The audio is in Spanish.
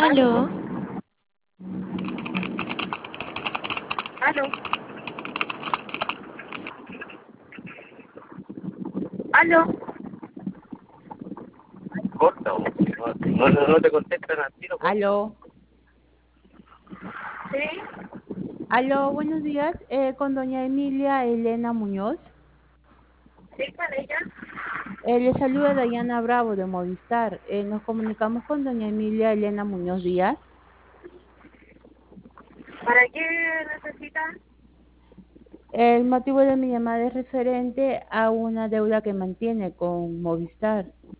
Aló, Aló, aló. Corta, o si no te contestan al tiro, corta. Aló, Sí, aló, buenos días, con doña Emilia Elena Muñoz. sí, con ella. Le saluda Dayana Bravo de Movistar. Nos comunicamos con doña Emilia Elena Muñoz Díaz. ¿Para qué necesita? El motivo de mi llamada es referente a una deuda que mantiene con Movistar.